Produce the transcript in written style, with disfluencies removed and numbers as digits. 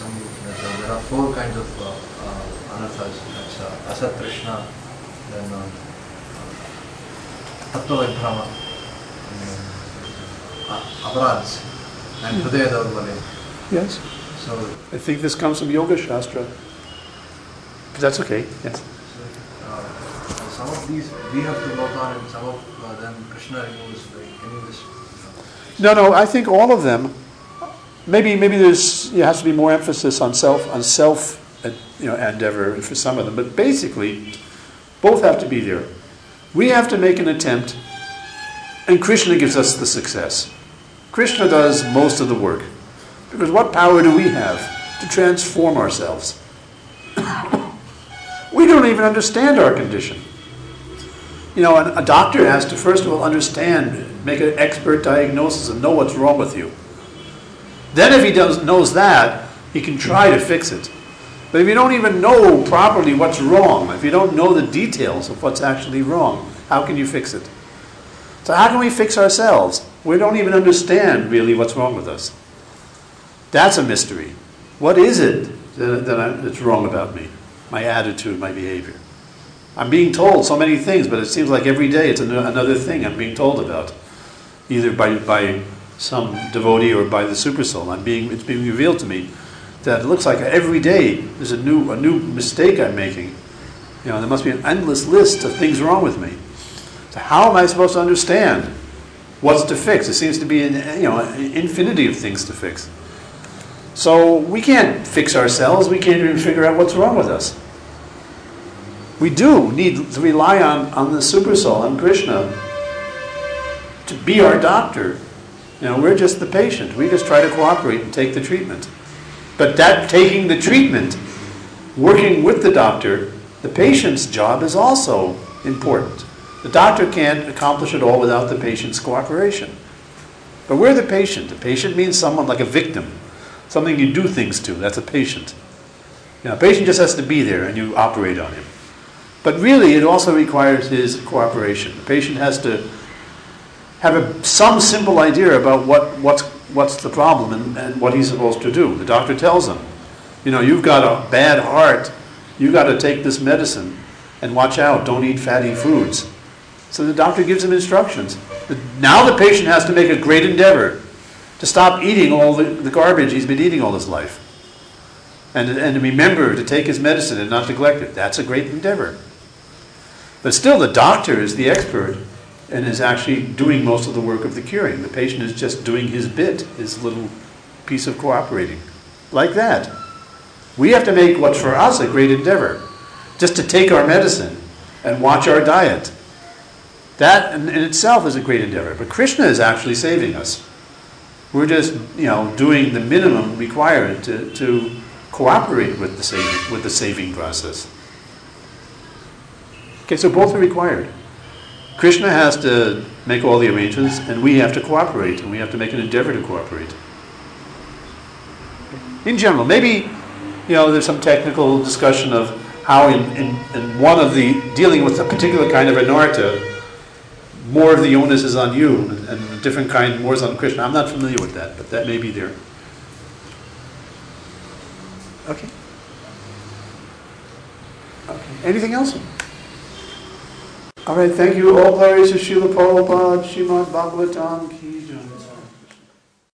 there are four kinds of anarthas. That's Asat Krishna, then Tattva Vidhrama, Aparads, and Hridaya Daurbalya. Yes. So I think this comes from Yoga Shastra. But that's okay, yes. So, some of these we have to work on, and some of them Krishna removes. Can you just... No, I think all of them. Maybe there has to be more emphasis on self endeavor for some of them. But basically, both have to be there. We have to make an attempt, and Krishna gives us the success. Krishna does most of the work. Because what power do we have to transform ourselves? We don't even understand our condition. A doctor has to first of all understand, make an expert diagnosis and know what's wrong with you. Then if he knows that, he can try to fix it. But if you don't even know properly what's wrong, if you don't know the details of what's actually wrong, how can you fix it? So how can we fix ourselves? We don't even understand really what's wrong with us. That's a mystery. What is it that's wrong about me? My attitude, my behavior. I'm being told so many things, but it seems like every day it's another thing I'm being told about. Either by some devotee or by the Supersoul. It's being revealed to me that it looks like every day there's a new mistake I'm making. There must be an endless list of things wrong with me. So how am I supposed to understand what's to fix? It seems to be an infinity of things to fix. So we can't fix ourselves. We can't even figure out what's wrong with us. We do need to rely on the Supersoul, on Krishna, to be our doctor. We're just the patient. We just try to cooperate and take the treatment. But that taking the treatment, working with the doctor, the patient's job is also important. The doctor can't accomplish it all without the patient's cooperation. But we're the patient. The patient means someone like a victim. Something you do things to, that's a patient. A patient just has to be there and you operate on him. But really it also requires his cooperation. The patient has to have some simple idea about what's the problem and what he's supposed to do. The doctor tells him, you've got a bad heart, you've got to take this medicine and watch out, don't eat fatty foods. So the doctor gives him instructions. Now the patient has to make a great endeavor to stop eating all the garbage he's been eating all his life. And to remember to take his medicine and not neglect it. That's a great endeavor. But still the doctor is the expert and is actually doing most of the work of the curing. The patient is just doing his bit, his little piece of cooperating. Like that. We have to make what's for us a great endeavor. Just to take our medicine and watch our diet. That in itself is a great endeavor. But Krishna is actually saving us. We're just, doing the minimum required to cooperate with the saving process. Okay, so both are required. Krishna has to make all the arrangements, and we have to cooperate, and we have to make an endeavor to cooperate. In general, maybe, there's some technical discussion of how in one of the, dealing with a particular kind of anartha, more of the onus is on you, and a different kind more is on Krishna. I'm not familiar with that, but that may be there. Okay. Anything else? All right, thank you. All glories to Srila Prabhupada, Srimad Bhagavatam Ki Jai.